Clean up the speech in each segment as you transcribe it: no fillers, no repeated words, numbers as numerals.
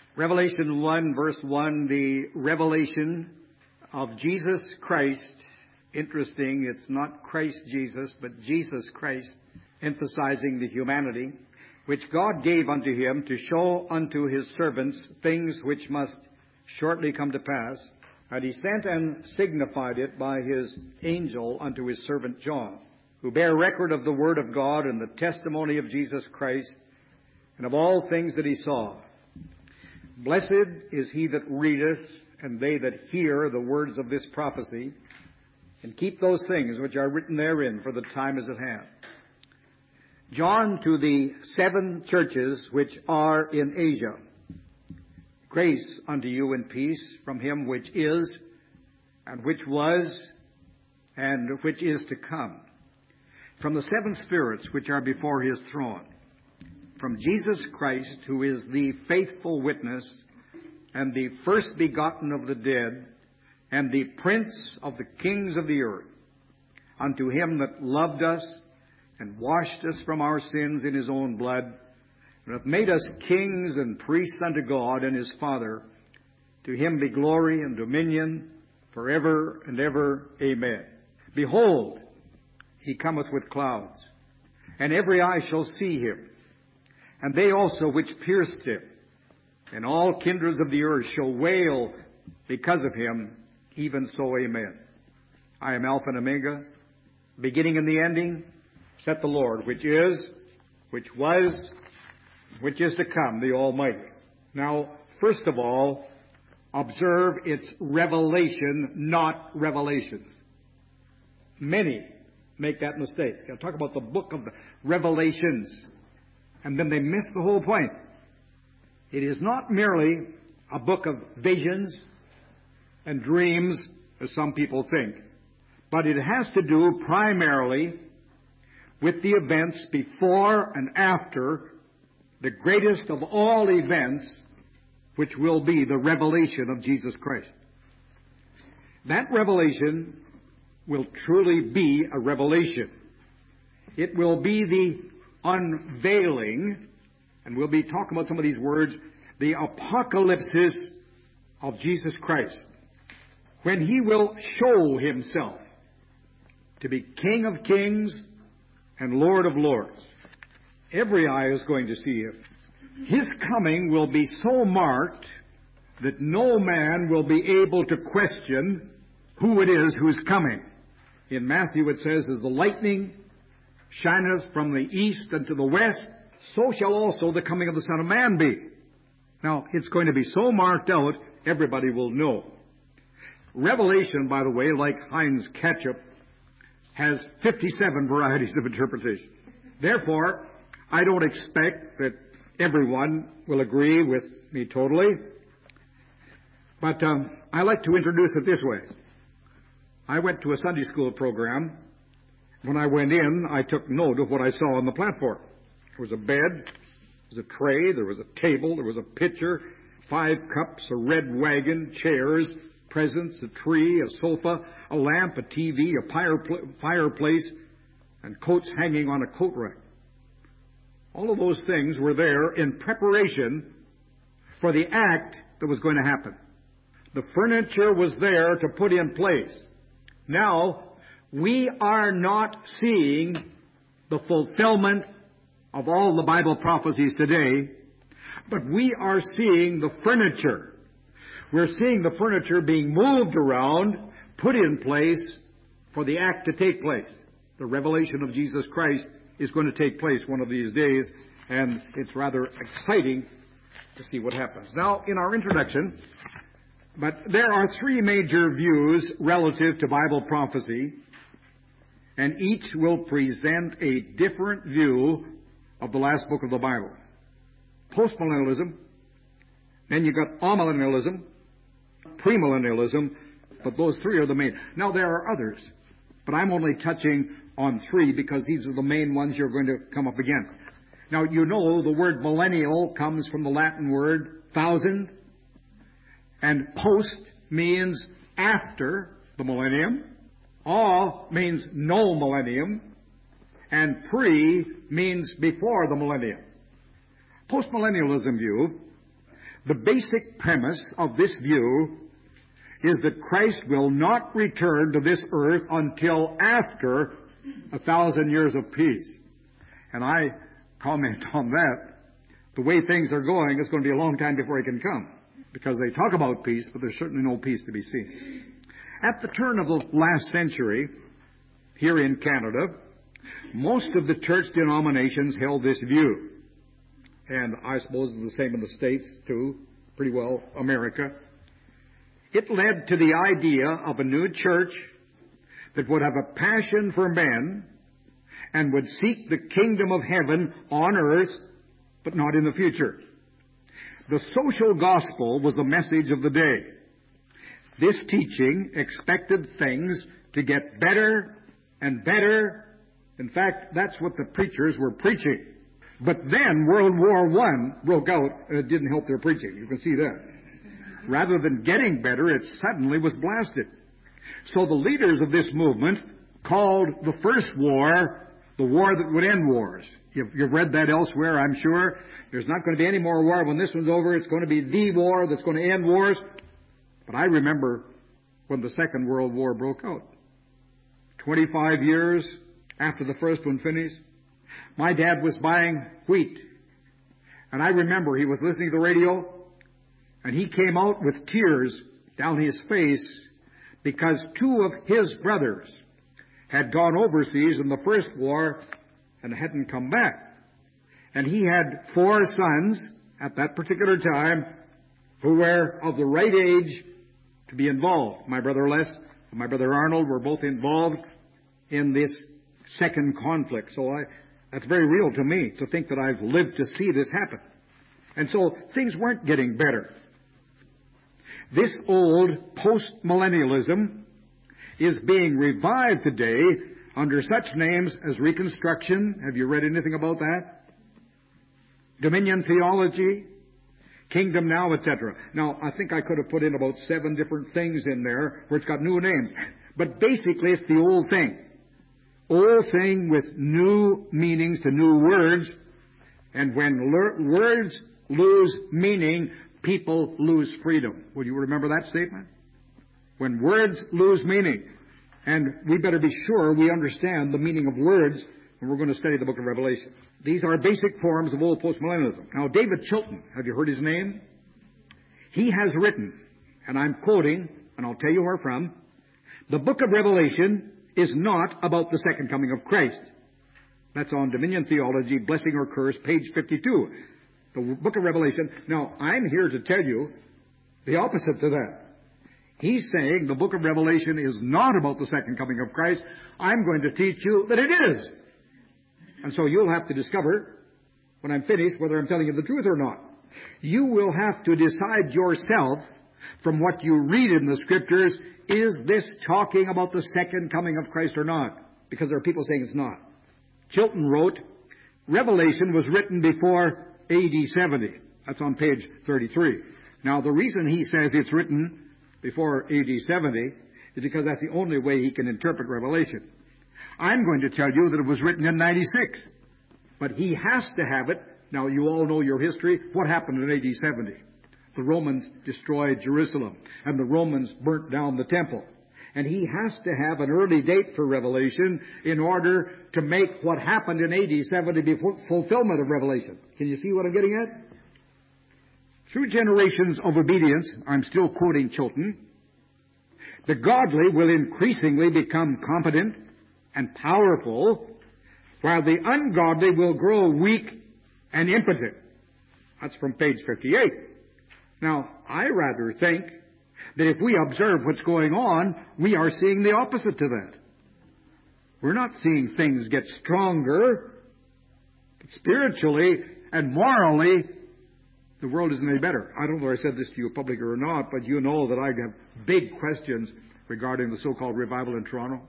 Revelation 1, verse 1, the revelation of Jesus Christ. Interesting, it's not Christ Jesus, but Jesus Christ, emphasizing the humanity, which God gave unto him to show unto his servants things which must shortly come to pass. And he sent and signified it by his angel unto his servant John, who bare record of the word of God and the testimony of Jesus Christ, and of all things that he saw. Blessed is he that readeth, and they that hear the words of this prophecy, and keep those things which are written therein, for the time is at hand. John to the 7 churches which are in Asia. Grace unto you and peace from him which is, and which was, and which is to come. From the 7 spirits which are before his throne. From Jesus Christ, who is the faithful witness, and the first begotten of the dead, and the prince of the kings of the earth, unto him that loved us, and washed us from our sins in his own blood, and hath made us kings and priests unto God and his Father. To him be glory and dominion forever and ever. Amen. Behold, he cometh with clouds, and every eye shall see him, and they also which pierced him, and all kindreds of the earth shall wail because of him. Even so, amen. I am Alpha and Omega, beginning and the ending, saith the Lord, which is, which was, which is to come, the Almighty. Now, first of all, observe its revelation, not revelations. Many make that mistake. They'll talk about the book of the Revelations, and then they miss the whole point. It is not merely a book of visions and dreams, as some people think, but it has to do primarily with the events before and after the greatest of all events, which will be the revelation of Jesus Christ. That revelation will truly be a revelation. It will be the unveiling, and we'll be talking about some of these words, the apocalypsis of Jesus Christ, when he will show himself to be King of kings and Lord of lords. Every eye is going to see him. His coming will be so marked that no man will be able to question who it is who's coming. In Matthew it says, as the lightning shineth from the east unto the west, so shall also the coming of the Son of Man be. Now, it's going to be so marked out, everybody will know. Revelation, by the way, like Heinz ketchup, has 57 varieties of interpretation. Therefore, I don't expect that everyone will agree with me totally. But I like to introduce it this way. I went to a Sunday school program. When I went in, I took note of what I saw on the platform. There was a bed, there was a tray, there was a table, there was a pitcher, 5 cups, a red wagon, chairs, presents, a tree, a sofa, a lamp, a TV, a fireplace, and coats hanging on a coat rack. All of those things were there in preparation for the act that was going to happen. The furniture was there to put in place. Now, we are not seeing the fulfillment of all the Bible prophecies today, but we are seeing the furniture. We're seeing the furniture being moved around, put in place for the act to take place. The revelation of Jesus Christ is going to take place one of these days, and it's rather exciting to see what happens. Now, in our introduction, but there are 3 major views relative to Bible prophecy, and each will present a different view of the last book of the Bible. Postmillennialism, then you've got amillennialism, premillennialism, but those 3 are the main. Now, there are others, but I'm only touching on 3 because these are the main ones you're going to come up against. Now, you know the word millennial comes from the Latin word thousand, and post means after the millennium. All means no millennium, and pre means before the millennium. Postmillennialism view The basic premise of this view is that Christ will not return to this earth until after 1,000 years of peace. And I comment on that. The way things are going, it's going to be a long time before he can come. Because they talk about peace, but there's certainly no peace to be seen. At the turn of the last century, here in Canada, most of the church denominations held this view. And I suppose it's the same in the States, too. Pretty well, America. It led to the idea of a new church that would have a passion for men and would seek the kingdom of heaven on earth, but not in the future. The social gospel was the message of the day. This teaching expected things to get better and better. In fact, that's what the preachers were preaching. But then World War I broke out, and it didn't help their preaching. You can see that. Rather than getting better, it suddenly was blasted. So the leaders of this movement called the first war the war that would end wars. You've read that elsewhere, I'm sure. There's not going to be any more war when this one's over. It's going to be the war that's going to end wars. But I remember when the Second World War broke out. 25 years after the first one finished, my dad was buying wheat. And I remember he was listening to the radio, and he came out with tears down his face because two of his brothers had gone overseas in the first war and hadn't come back. And he had 4 sons at that particular time who were of the right age to be involved. My brother Les and my brother Arnold were both involved in this second conflict. So that's very real to me to think that I've lived to see this happen. And so things weren't getting better. This old post-millennialism is being revived today under such names as Reconstruction. Have you read anything about that? Dominion theology, Kingdom Now, etc. Now, I think I could have put in about 7 different things in there where it's got new names. But basically, it's the old thing. Old thing with new meanings to new words. And when words lose meaning, people lose freedom. Would you remember that statement? When words lose meaning. And we better be sure we understand the meaning of words when we're going to study the book of Revelation. These are basic forms of old postmillennialism. Now, David Chilton, have you heard his name? He has written, and I'm quoting, and I'll tell you where from, the book of Revelation is not about the second coming of Christ. That's on Dominion Theology, Blessing or Curse, page 52. The book of Revelation. Now, I'm here to tell you the opposite to that. He's saying the book of Revelation is not about the second coming of Christ. I'm going to teach you that it is. And so you'll have to discover, when I'm finished, whether I'm telling you the truth or not. You will have to decide yourself from what you read in the Scriptures, is this talking about the second coming of Christ or not? Because there are people saying it's not. Chilton wrote, Revelation was written before A.D. 70. That's on page 33. Now, the reason he says it's written before A.D. 70 is because that's the only way he can interpret Revelation. I'm going to tell you that it was written in 96. But he has to have it. Now, you all know your history. What happened in A.D. 70? The Romans destroyed Jerusalem, and the Romans burnt down the temple. And he has to have an early date for Revelation in order to make what happened in A.D. 70 be fulfillment of Revelation. Can you see what I'm getting at? Through generations of obedience, I'm still quoting Chilton, the godly will increasingly become competent and powerful, while the ungodly will grow weak and impotent. That's from page 58. Now, I rather think that if we observe what's going on, we are seeing the opposite to that. We're not seeing things get stronger, but spiritually and morally, the world isn't any better. I don't know if I said this to you publicly or not, but you know that I have big questions regarding the so-called revival in Toronto.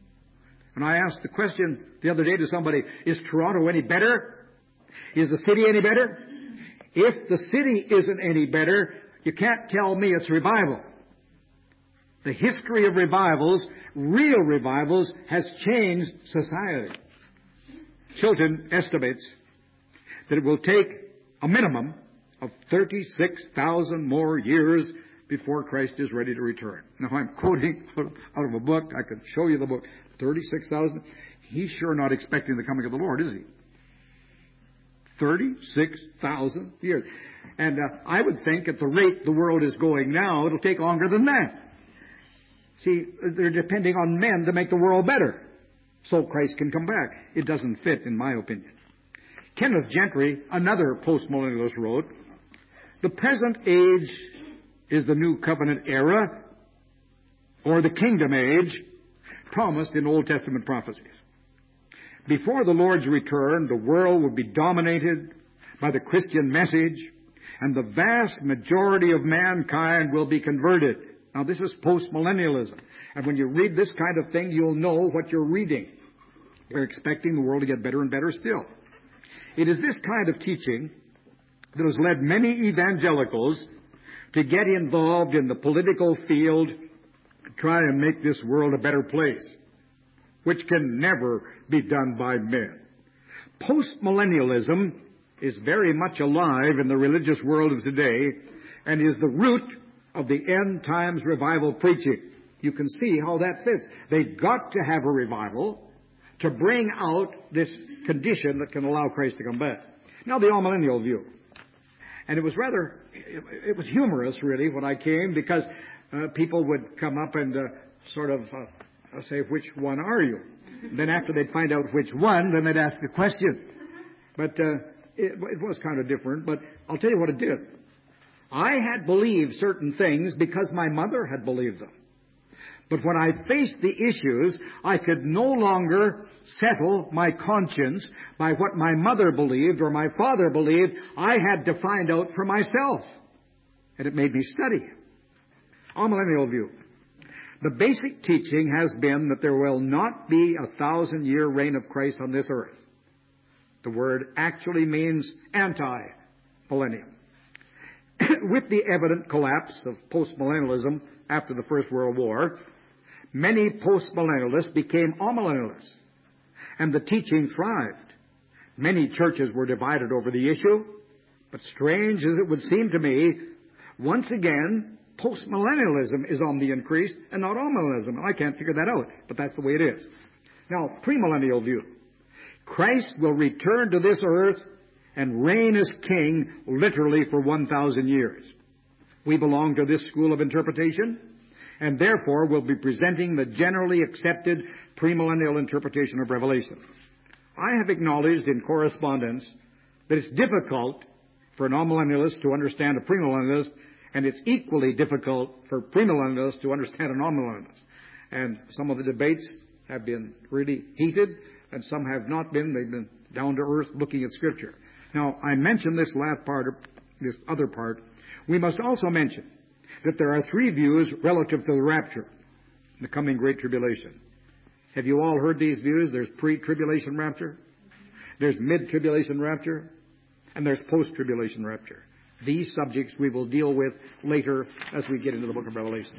And I asked the question the other day to somebody, is Toronto any better? Is the city any better? If the city isn't any better, you can't tell me it's revival. The history of revivals, real revivals, has changed society. Chilton estimates that it will take a minimum of 36,000 more years before Christ is ready to return. Now, I'm quoting out of a book. I could show you the book. 36,000. He's sure not expecting the coming of the Lord, is he? 36,000 years. And I would think at the rate the world is going now, it'll take longer than that. See, they're depending on men to make the world better so Christ can come back. It doesn't fit, in my opinion. Kenneth Gentry, another postmillennialist, wrote, "The present age is the New Covenant era, or the kingdom age, promised in Old Testament prophecies. Before the Lord's return, the world will be dominated by the Christian message, and the vast majority of mankind will be converted." Now, this is postmillennialism. And when you read this kind of thing, you'll know what you're reading. They're expecting the world to get better and better still. It is this kind of teaching that has led many evangelicals to get involved in the political field to try and make this world a better place, which can never be done by men. Postmillennialism is very much alive in the religious world of today and is the root of the end times revival preaching. You can see how that fits. They've got to have a revival to bring out this condition that can allow Christ to come back. Now, the amillennial view. And it was humorous, really, when I came, because people would come up and say, "Which one are you?" And then after they'd find out which one, then they'd ask the question. But it was kind of different, but I'll tell you what it did. I had believed certain things because my mother had believed them. But when I faced the issues, I could no longer settle my conscience by what my mother believed or my father believed. I had to find out for myself. And it made me study. Amillennial view. The basic teaching has been that there will not be a 1,000-year reign of Christ on this earth. The word actually means anti-millennium. With the evident collapse of postmillennialism after the First World War, many postmillennialists became amillennialists, and the teaching thrived. Many churches were divided over the issue, but strange as it would seem to me, once again, postmillennialism is on the increase and not amillennialism. I can't figure that out, but that's the way it is. Now, premillennial view. Christ will return to this earth and reign as king literally for 1,000 years. We belong to this school of interpretation, and therefore will be presenting the generally accepted premillennial interpretation of Revelation. I have acknowledged in correspondence that it's difficult for an amillennialist to understand a premillennialist, and it's equally difficult for premillennialists to understand an amillennialist. And some of the debates have been really heated, and some have not been. They've been down to earth looking at Scripture. Now, I mentioned this last part, this other part. We must also mention that there are three views relative to the rapture, the coming Great Tribulation. Have you all heard these views? There's pre-tribulation rapture, there's mid-tribulation rapture, and there's post-tribulation rapture. These subjects we will deal with later as we get into the book of Revelation.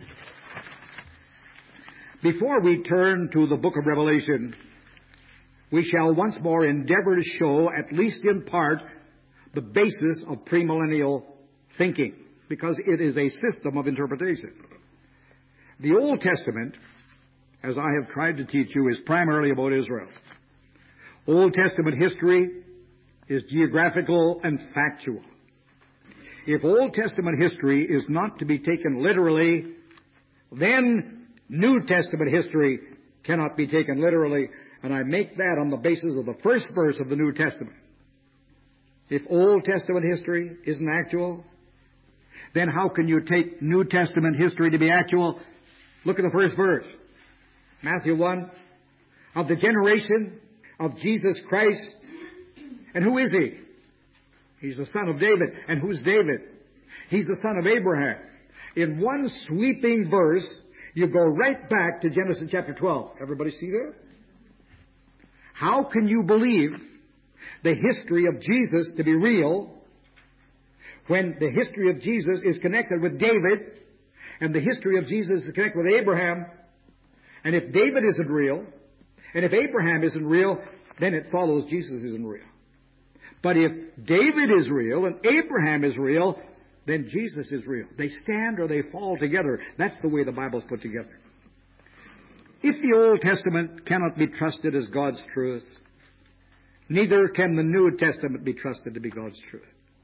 Before we turn to the book of Revelation, we shall once more endeavor to show, at least in part, the basis of premillennial thinking, because it is a system of interpretation. The Old Testament, as I have tried to teach you, is primarily about Israel. Old Testament history is geographical and factual. If Old Testament history is not to be taken literally, then New Testament history cannot be taken literally, and I make that on the basis of the first verse of the New Testament. If Old Testament history isn't actual, then how can you take New Testament history to be actual? Look at the first verse. Matthew 1. Of the generation of Jesus Christ. And who is he? He's the son of David. And who's David? He's the son of Abraham. In one sweeping verse, you go right back to Genesis chapter 12. Everybody see that? How can you believe the history of Jesus to be real when the history of Jesus is connected with David and the history of Jesus is connected with Abraham? And if David isn't real, and if Abraham isn't real, then it follows Jesus isn't real. But if David is real and Abraham is real, then Jesus is real. They stand or they fall together. That's the way the Bible's put together. If the Old Testament cannot be trusted as God's truth, neither can the New Testament be trusted to be God's truth.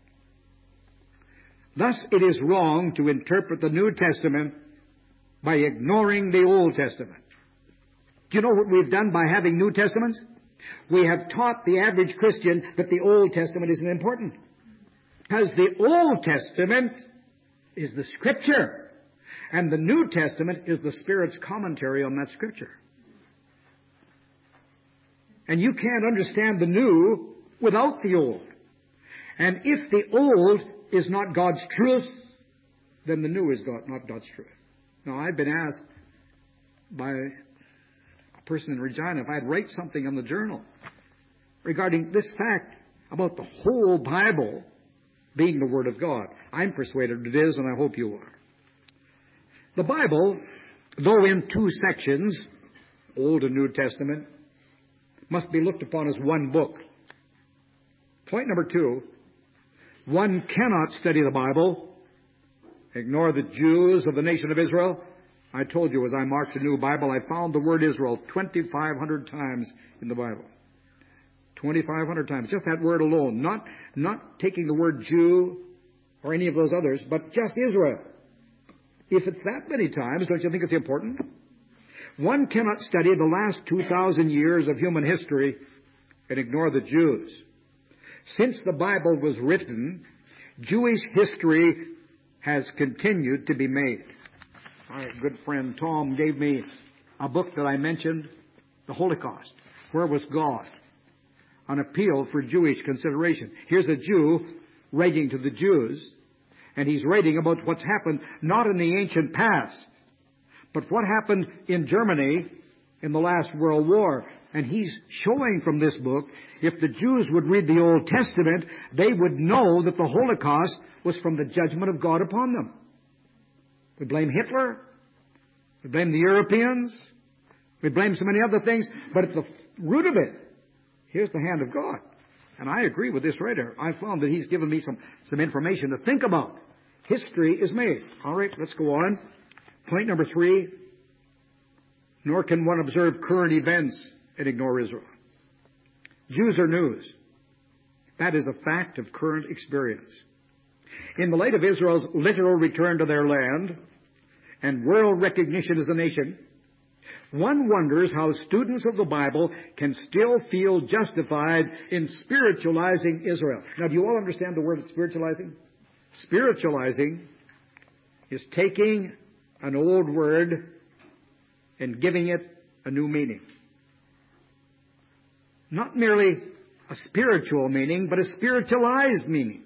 Thus, it is wrong to interpret the New Testament by ignoring the Old Testament. Do you know what we've done by having New Testaments? We have taught the average Christian that the Old Testament isn't important. Because the Old Testament is the Scripture, and the New Testament is the Spirit's commentary on that Scripture. And you can't understand the New without the Old. And if the Old is not God's truth, then the New is not God's truth. Now, I've been asked by a person in Regina if I'd write something on the journal regarding this fact about the whole Bible being the Word of God. I'm persuaded it is, and I hope you are. The Bible, though in two sections, Old and New Testament, must be looked upon as one book. Point number 2, one cannot study the Bible, ignore the Jews of the nation of Israel. I told you as I marked a new Bible, I found the word Israel 2,500 times in the Bible. 2,500 times. Just that word alone. Not taking the word Jew or any of those others, but just Israel. If it's that many times, don't you think it's important? One cannot study the last 2,000 years of human history and ignore the Jews. Since the Bible was written, Jewish history has continued to be made. My good friend Tom gave me a book that I mentioned, The Holocaust. Where was God? An appeal for Jewish consideration. Here's a Jew writing to the Jews, and he's writing about what's happened not in the ancient past, but what happened in Germany in the last World War. And he's showing from this book, if the Jews would read the Old Testament, they would know that the Holocaust was from the judgment of God upon them. We blame Hitler. We blame the Europeans. We blame so many other things. But at the root of it, here's the hand of God. And I agree with this writer. I found that he's given me some information to think about. History is made. All right, let's go on. Point number 3. Nor can one observe current events and ignore Israel. Jews are news. That is a fact of current experience. In the light of Israel's literal return to their land and world recognition as a nation, one wonders how students of the Bible can still feel justified in spiritualizing Israel. Now, do you all understand the word spiritualizing? Spiritualizing is taking an old word and giving it a new meaning. Not merely a spiritual meaning, but a spiritualized meaning.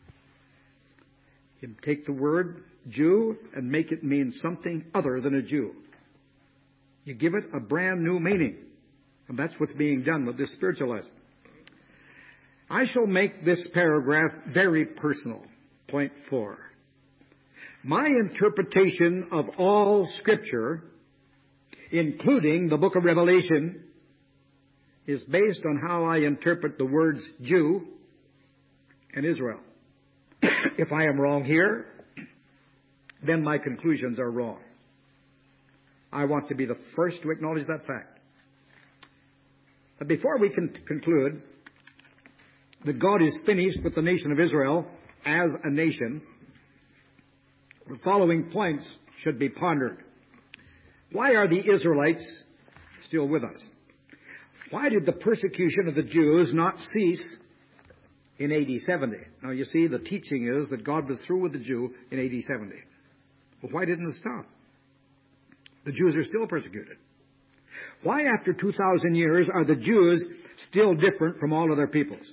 You take the word Jew and make it mean something other than a Jew. You give it a brand new meaning. And that's what's being done with this spiritualizing. I shall make this paragraph very personal. Point 4. My interpretation of all Scripture, including the book of Revelation, is based on how I interpret the words Jew and Israel. If I am wrong here, then my conclusions are wrong. I want to be the first to acknowledge that fact. But before we can conclude that God is finished with the nation of Israel as a nation, the following points should be pondered. Why are the Israelites still with us? Why did the persecution of the Jews not cease in AD 70? Now, you see, the teaching is that God was through with the Jew in AD 70. Well, why didn't it stop? The Jews are still persecuted. Why, after 2,000 years, are the Jews still different from all other peoples?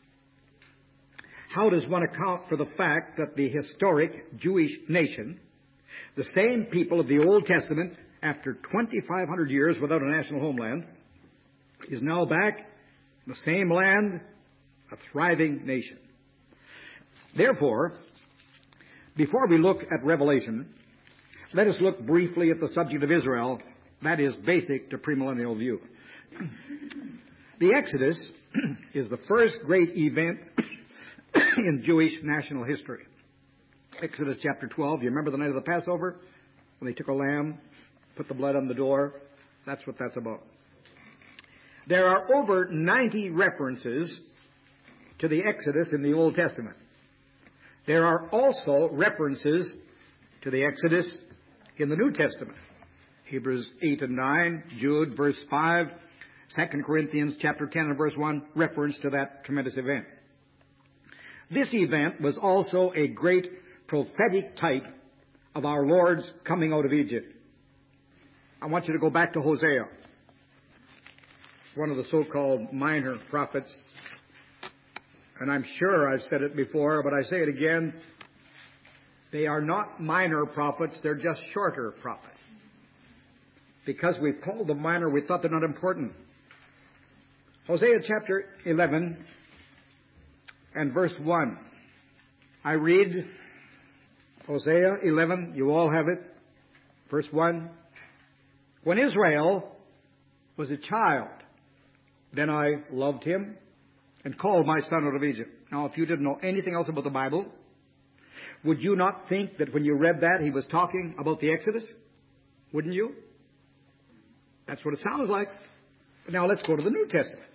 How does one account for the fact that the historic Jewish nation, the same people of the Old Testament, after 2,500 years without a national homeland, is now back in the same land, a thriving nation? Therefore, before we look at Revelation, let us look briefly at the subject of Israel. That is basic to premillennial view. The Exodus is the first great event in Jewish national history. Exodus chapter 12, you remember the night of the Passover? When they took a lamb, put the blood on the door. That's what that's about. There are over 90 references to the Exodus in the Old Testament. There are also references to the Exodus in the New Testament. Hebrews 8 and 9, Jude verse 5, 2 Corinthians chapter 10 and verse 1, reference to that tremendous event. This event was also a great prophetic type of our Lord's coming out of Egypt. I want you to go back to Hosea, one of the so-called minor prophets. And I'm sure I've said it before, but I say it again. They are not minor prophets, they're just shorter prophets. Because we've called them minor, we thought they're not important. Hosea chapter 11 and verse 1. I read Hosea 11, you all have it. Verse 1. When Israel was a child, then I loved him and called my son out of Egypt. Now, if you didn't know anything else about the Bible, would you not think that when you read that he was talking about the Exodus? Wouldn't you? That's what it sounds like. But now let's go to the New Testament.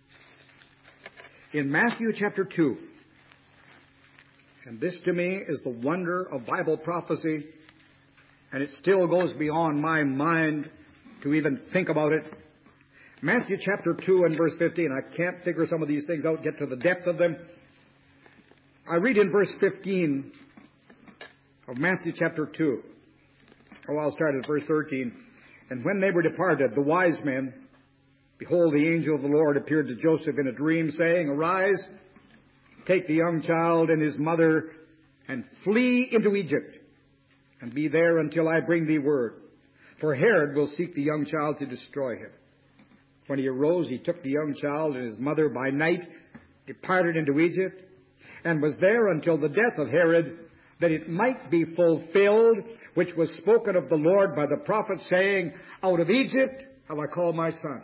In Matthew chapter 2, and this to me is the wonder of Bible prophecy, and it still goes beyond my mind to even think about it. Matthew chapter 2 and verse 15. I can't figure some of these things out, get to the depth of them. I read in verse 15 of Matthew chapter 2. Oh, I'll start at verse 13. And when they were departed, the wise men, behold, the angel of the Lord appeared to Joseph in a dream, saying, Arise, take the young child and his mother, and flee into Egypt, and be there until I bring thee word. For Herod will seek the young child to destroy him. When he arose, he took the young child and his mother by night, departed into Egypt, and was there until the death of Herod, that it might be fulfilled, which was spoken of the Lord by the prophet, saying, Out of Egypt have I called my son.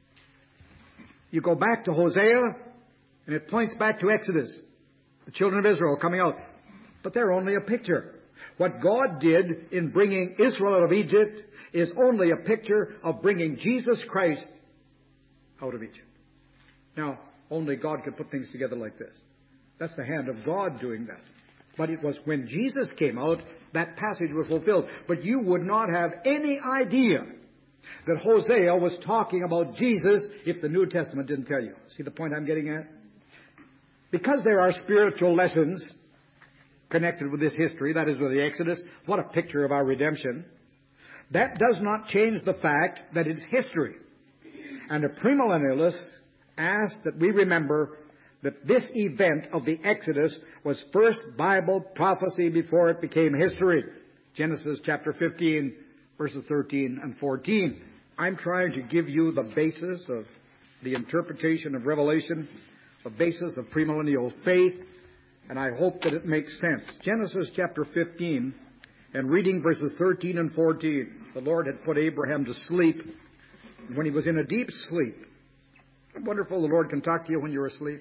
You go back to Hosea, and it points back to Exodus, the children of Israel coming out. But they're only a picture. What God did in bringing Israel out of Egypt is only a picture of bringing Jesus Christ out of Egypt. Now, only God could put things together like this. That's the hand of God doing that. But it was when Jesus came out, that passage was fulfilled. But you would not have any idea that Hosea was talking about Jesus if the New Testament didn't tell you. See the point I'm getting at? Because there are spiritual lessons connected with this history, that is with the Exodus, what a picture of our redemption, that does not change the fact that it's history. And a premillennialist asked that we remember that this event of the Exodus was first Bible prophecy before it became history. Genesis chapter 15, verses 13 and 14. I'm trying to give you the basis of the interpretation of Revelation, the basis of premillennial faith, and I hope that it makes sense. Genesis chapter 15, and reading verses 13 and 14. The Lord had put Abraham to sleep when he was in a deep sleep. Wonderful, the Lord can talk to you when you're asleep.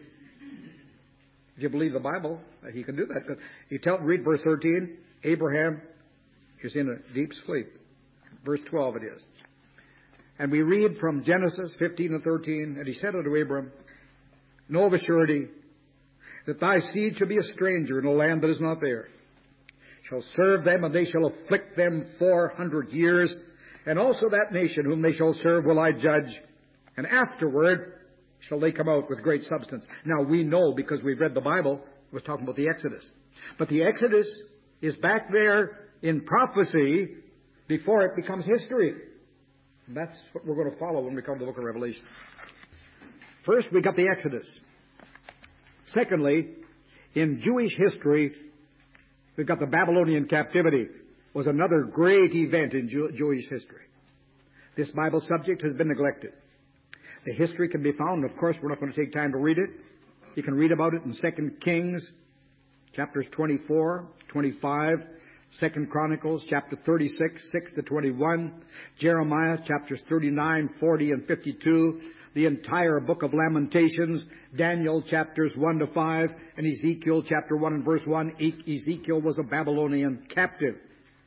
If you believe the Bible, He can do that. Read verse 13. Abraham is in a deep sleep. Verse 12 it is. And we read from Genesis 15 and 13, and he said unto Abram, Know of a surety that thy seed shall be a stranger in a land that is not theirs, shall serve them, and they shall afflict them 400 years, and also that nation whom they shall serve will I judge, and afterward shall they come out with great substance. Now we know, because we've read the Bible, it was talking about the Exodus. But the Exodus is back there in prophecy before it becomes history. And that's what we're going to follow when we come to the book of Revelation. First, we got the Exodus. Secondly, in Jewish history, we've got the Babylonian captivity. Was another great event in Jewish history. This Bible subject has been neglected. The history can be found. Of course, we're not going to take time to read it. You can read about it in 2 Kings, chapters 24, 25, 2 Chronicles, chapter 36, 6 to 21, Jeremiah, chapters 39, 40, and 52, the entire book of Lamentations, Daniel chapters 1 to 5, and Ezekiel chapter 1 and verse 1. Ezekiel was a Babylonian captive.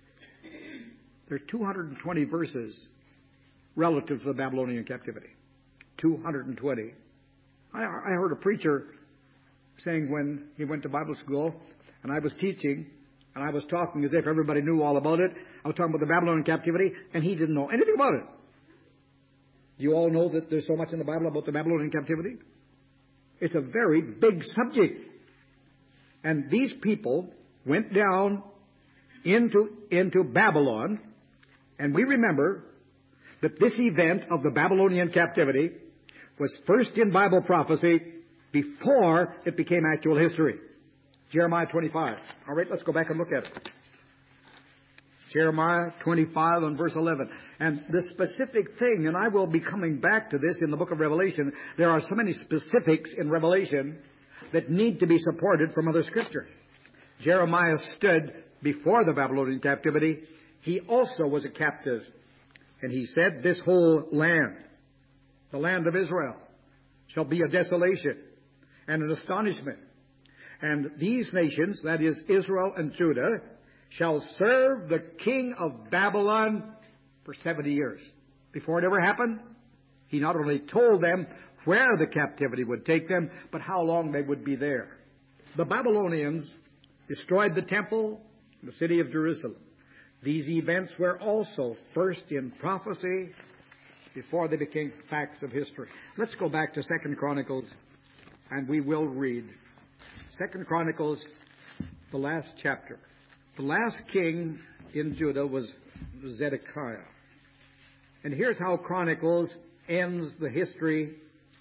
There are 220 verses relative to the Babylonian captivity. 220. I heard a preacher saying when he went to Bible school, and I was teaching, and I was talking as if everybody knew all about it. I was talking about the Babylonian captivity, and he didn't know anything about it. You all know that there's so much in the Bible about the Babylonian captivity? It's a very big subject. And these people went down into Babylon, and we remember that this event of the Babylonian captivity was first in Bible prophecy before it became actual history. Jeremiah 25. All right, let's go back and look at it. Jeremiah 25 and verse 11. And the specific thing, and I will be coming back to this in the book of Revelation, there are so many specifics in Revelation that need to be supported from other Scripture. Jeremiah stood before the Babylonian captivity. He also was a captive. And he said, this whole land, the land of Israel, shall be a desolation and an astonishment. And these nations, that is Israel and Judah, shall serve the king of Babylon for 70 years. Before it ever happened, he not only told them where the captivity would take them, but how long they would be there. The Babylonians destroyed the temple, the city of Jerusalem. These events were also first in prophecy before they became facts of history. Let's go back to 2 Chronicles, and we will read 2 Chronicles, the last chapter. The last king in Judah was Zedekiah. And here's how Chronicles ends the history.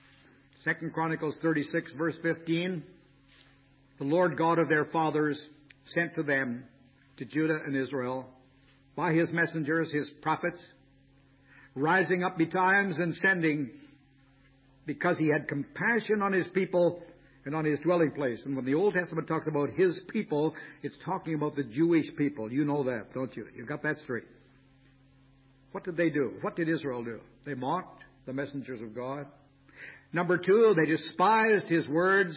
2 Chronicles 36, verse 15. The Lord God of their fathers sent to them, to Judah and Israel, by his messengers, his prophets, rising up betimes and sending, because he had compassion on his people and on his dwelling place. And when the Old Testament talks about his people, it's talking about the Jewish people. You know that, don't you? You've got that straight. What did they do? What did Israel do? They mocked the messengers of God. Number two, they despised his words.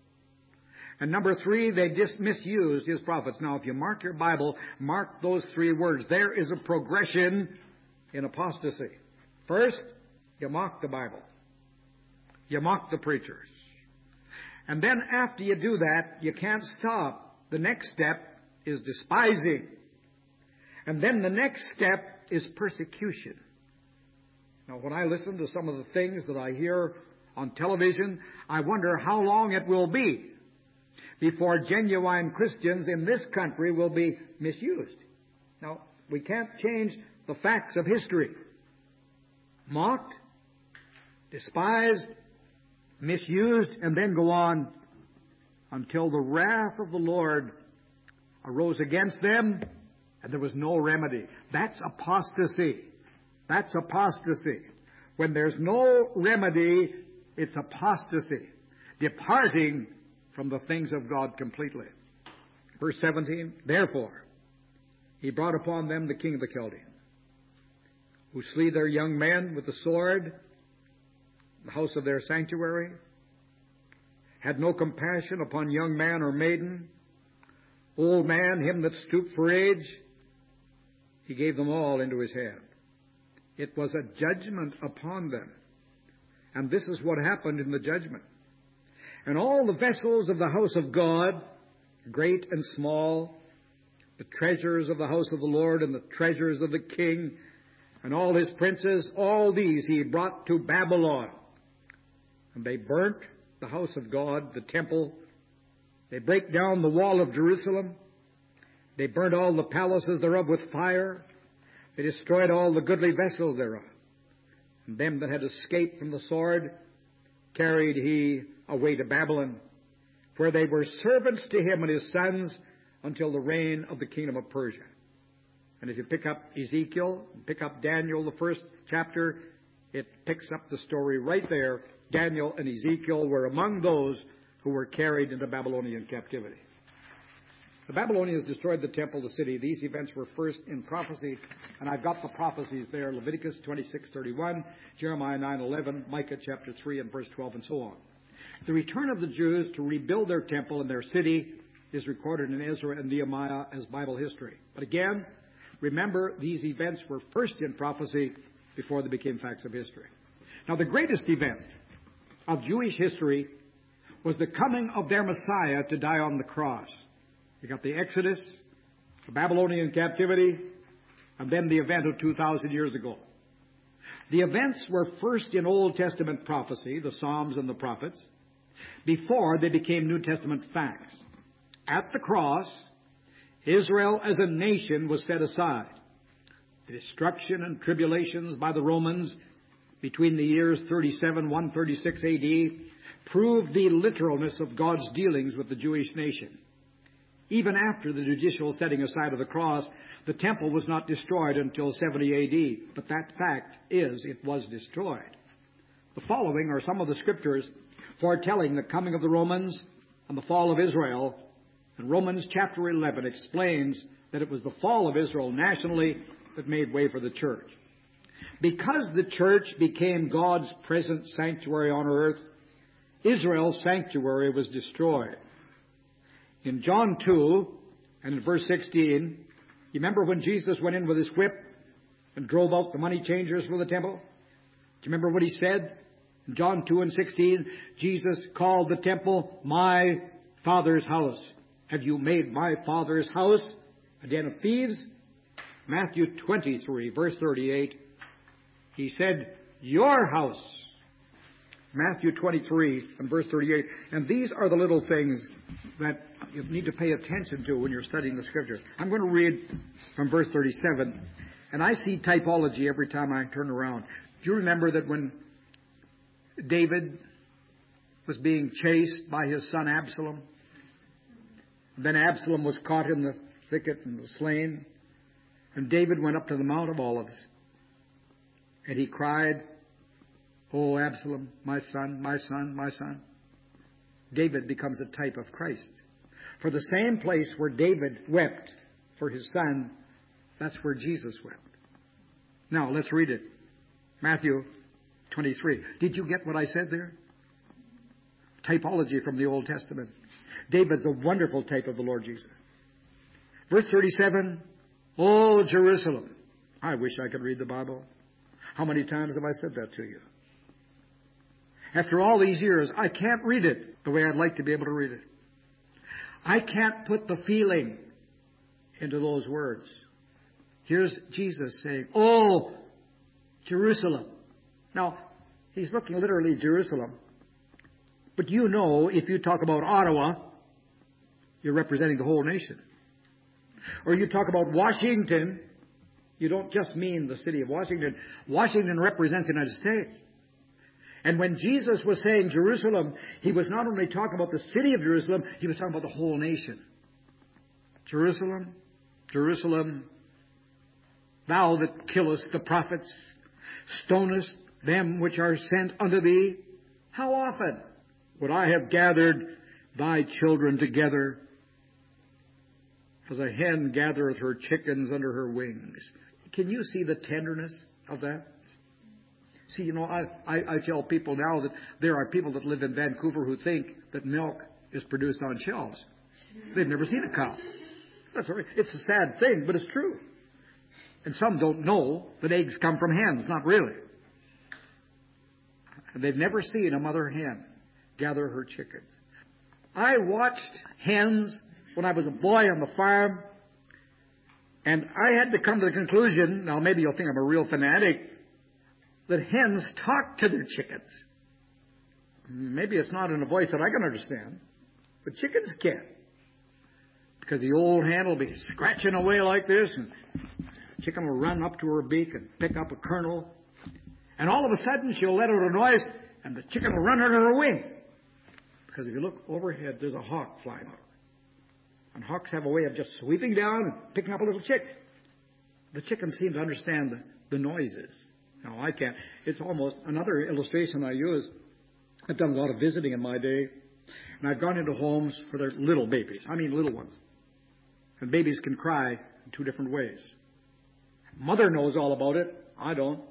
And number three, they just misused his prophets. Now, if you mark your Bible, mark those three words. There is a progression in apostasy. First, you mock the Bible. You mock the preachers. And then after you do that, you can't stop. The next step is despising. And then the next step is persecution. Now, when I listen to some of the things that I hear on television, I wonder how long it will be before genuine Christians in this country will be misused. Now, we can't change the facts of history. Mocked, despised, misused, and then go on until the wrath of the Lord arose against them, and there was no remedy. That's apostasy. That's apostasy. When there's no remedy, it's apostasy. Departing from the things of God completely. Verse 17, therefore, he brought upon them the king of the Chaldeans, who slew their young men with the sword, the house of their sanctuary, had no compassion upon young man or maiden, old man, him that stooped for age. He gave them all into his hand. It was a judgment upon them. And this is what happened in the judgment. And all the vessels of the house of God, great and small, the treasures of the house of the Lord and the treasures of the king, and all his princes, all these he brought to Babylon. And they burnt the house of God, the temple. They brake down the wall of Jerusalem. They burnt all the palaces thereof with fire. They destroyed all the goodly vessels thereof. And them that had escaped from the sword carried he away to Babylon, where they were servants to him and his sons until the reign of the kingdom of Persia. And if you pick up Ezekiel, pick up Daniel, the first chapter, it picks up the story right there. Daniel and Ezekiel were among those who were carried into Babylonian captivity. The Babylonians destroyed the temple, the city. These events were first in prophecy, and I've got the prophecies there: Leviticus 26:31, Jeremiah 9:11, Micah chapter 3 and verse 12, and so on. The return of the Jews to rebuild their temple and their city is recorded in Ezra and Nehemiah as Bible history. But again, remember, these events were first in prophecy before they became facts of history. Now, the greatest event of Jewish history was the coming of their Messiah to die on the cross. You got the Exodus, the Babylonian captivity, and then the event of 2,000 years ago. The events were first in Old Testament prophecy, the Psalms and the prophets, before they became New Testament facts. At the cross, Israel as a nation was set aside. The destruction and tribulations by the Romans between the years 136 AD proved the literalness of God's dealings with the Jewish nation. Even after the judicial setting aside of the cross, the temple was not destroyed until 70 AD. But that fact is, it was destroyed. The following are some of the scriptures foretelling the coming of the Romans and the fall of Israel. And Romans chapter 11 explains that it was the fall of Israel nationally that made way for the church. Because the church became God's present sanctuary on earth, Israel's sanctuary was destroyed. In John 2 and in verse 16, you remember when Jesus went in with his whip and drove out the money changers from the temple? Do you remember what he said? In John 2 and 16, Jesus called the temple my Father's house. Have you made my Father's house a den of thieves? Matthew 23, verse 38, he said, your house. Matthew 23 and verse 38. And these are the little things that you need to pay attention to when you're studying the Scripture. I'm going to read from verse 37. And I see typology every time I turn around. Do you remember that when David was being chased by his son Absalom? Then Absalom was caught in the thicket and was slain. And David went up to the Mount of Olives. And he cried, "Oh, Absalom, my son, my son, my son." David becomes a type of Christ. For the same place where David wept for his son, that's where Jesus wept. Now, let's read it. Matthew 23. Did you get what I said there? Typology from the Old Testament. David's a wonderful type of the Lord Jesus. Verse 37, "Oh, Jerusalem." I wish I could read the Bible. How many times have I said that to you? After all these years, I can't read it the way I'd like to be able to read it. I can't put the feeling into those words. Here's Jesus saying, "Oh, Jerusalem." Now, he's looking literally at Jerusalem. But you know, if you talk about Ottawa, you're representing the whole nation. Or you talk about Washington, you don't just mean the city of Washington. Washington represents the United States. And when Jesus was saying Jerusalem, he was not only talking about the city of Jerusalem, he was talking about the whole nation. Jerusalem, Jerusalem, thou that killest the prophets, stonest them which are sent unto thee, how often would I have gathered thy children together as a hen gathereth her chickens under her wings? Can you see the tenderness of that? See, you know, I tell people now that there are people that live in Vancouver who think that milk is produced on shelves. They've never seen a cow. That's all right. It's a sad thing, but it's true. And some don't know that eggs come from hens. Not really. And they've never seen a mother hen gather her chickens. I watched hens when I was a boy on the farm, and I had to come to the conclusion, now maybe you'll think I'm a real fanatic, that hens talk to their chickens. Maybe it's not in a voice that I can understand, but chickens can. Because the old hen will be scratching away like this, and the chicken will run up to her beak and pick up a kernel. And all of a sudden she'll let out a noise, and the chicken will run under her wings. Because if you look overhead, there's a hawk flying over. And hawks have a way of just sweeping down and picking up a little chick. The chickens seem to understand the noises. No, I can't. It's almost another illustration I use. I've done a lot of visiting in my day, and I've gone into homes for their little babies. I mean little ones. And babies can cry in two different ways. Mother knows all about it. I don't.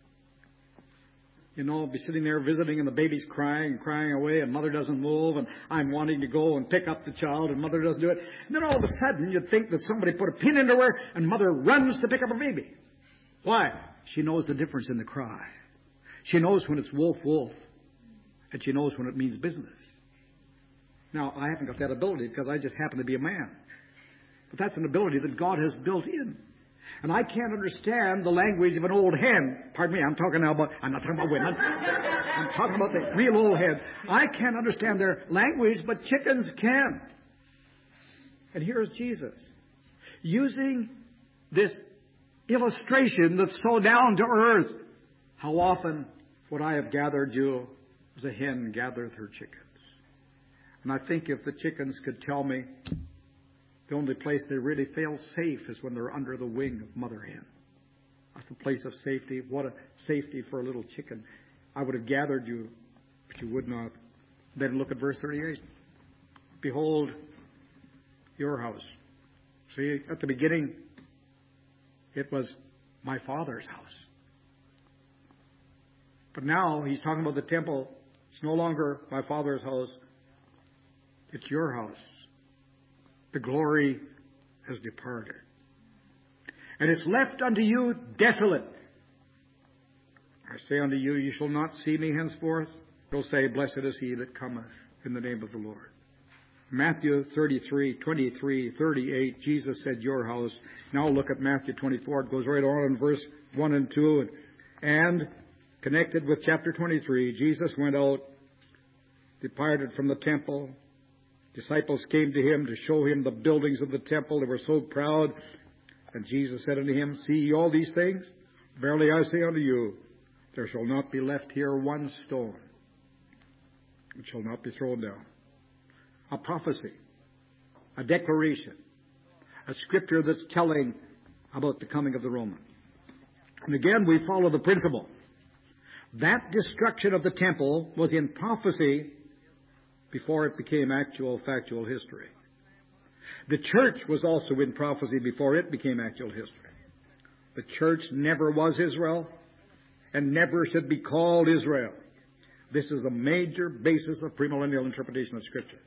You know, I'll be sitting there visiting and the baby's crying and crying away and mother doesn't move and I'm wanting to go and pick up the child and mother doesn't do it. And then all of a sudden you'd think that somebody put a pin into her and mother runs to pick up her baby. Why? She knows the difference in the cry. She knows when it's wolf, wolf. And she knows when it means business. Now, I haven't got that ability because I just happen to be a man. But that's an ability that God has built in. And I can't understand the language of an old hen. Pardon me, I'm not talking about women. I'm talking about the real old hen. I can't understand their language, but chickens can. And here's Jesus using this illustration that's so down to earth. How often would I have gathered you as a hen gathereth her chickens? And I think if the chickens could tell me the only place they really feel safe is when they're under the wing of mother hen. That's a place of safety. What a safety for a little chicken. I would have gathered you, but you would not. Then look at verse 38. Behold your house. See, at the beginning, it was my Father's house. But now he's talking about the temple. It's no longer my Father's house. It's your house. The glory has departed. And it's left unto you desolate. I say unto you, you shall not see me henceforth. You'll say, blessed is he that cometh in the name of the Lord. Matthew 33, 23, 38, Jesus said, your house. Now look at Matthew 24. It goes right on in verse 1 and 2. And connected with chapter 23, Jesus went out, departed from the temple. Disciples came to him to show him the buildings of the temple. They were so proud. And Jesus said unto him, see ye all these things? Verily I say unto you, there shall not be left here one stone which shall not be thrown down. A prophecy, a declaration, a scripture that's telling about the coming of the Roman. And again, we follow the principle. That destruction of the temple was in prophecy before it became actual, factual history. The church was also in prophecy before it became actual history. The church never was Israel and never should be called Israel. This is a major basis of premillennial interpretation of Scripture.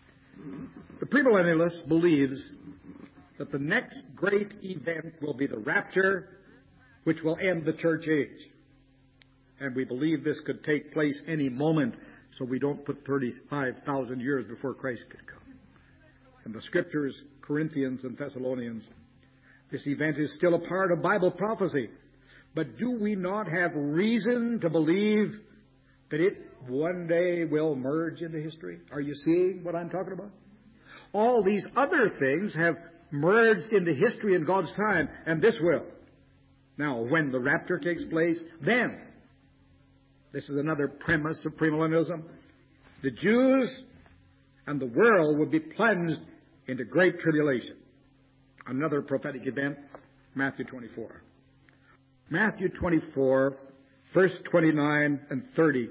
The premillennialist believes that the next great event will be the rapture, which will end the church age. And we believe this could take place any moment, so we don't put 35,000 years before Christ could come. And the Scriptures, Corinthians and Thessalonians, this event is still a part of Bible prophecy. But do we not have reason to believe that it one day will merge into history? Are you seeing what I'm talking about? All these other things have merged into history in God's time, and this will. Now, when the rapture takes place, then, this is another premise of premillennialism, the Jews and the world would be plunged into great tribulation. Another prophetic event, Matthew 24. Matthew 24, verse 29 and 30.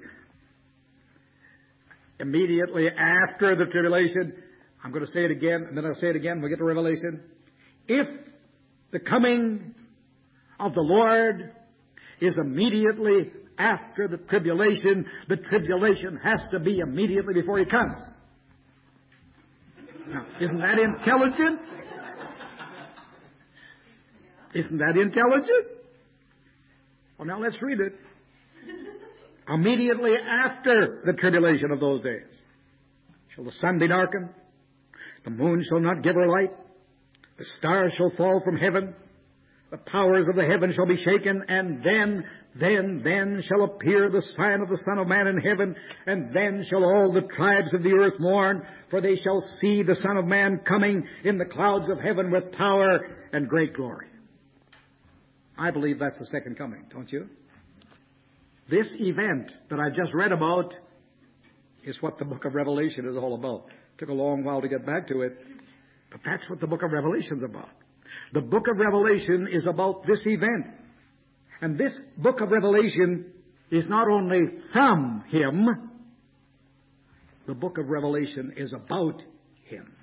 Immediately after the tribulation, I'm going to say it again, and then I'll say it again when we get to Revelation. If the coming of the Lord is immediately after the tribulation has to be immediately before He comes. Now, isn't that intelligent? Isn't that intelligent? Well, now let's read it. Immediately after the tribulation of those days shall the sun be darkened, the moon shall not give her light, the stars shall fall from heaven, the powers of the heaven shall be shaken, and then shall appear the sign of the Son of Man in heaven, and then shall all the tribes of the earth mourn, for they shall see the Son of Man coming in the clouds of heaven with power and great glory. I believe that's the second coming, don't you? This event that I just read about is what the book of Revelation is all about. It took a long while to get back to it, but that's what the book of Revelation is about. The book of Revelation is about this event. And this book of Revelation is not only from Him, the book of Revelation is about Him.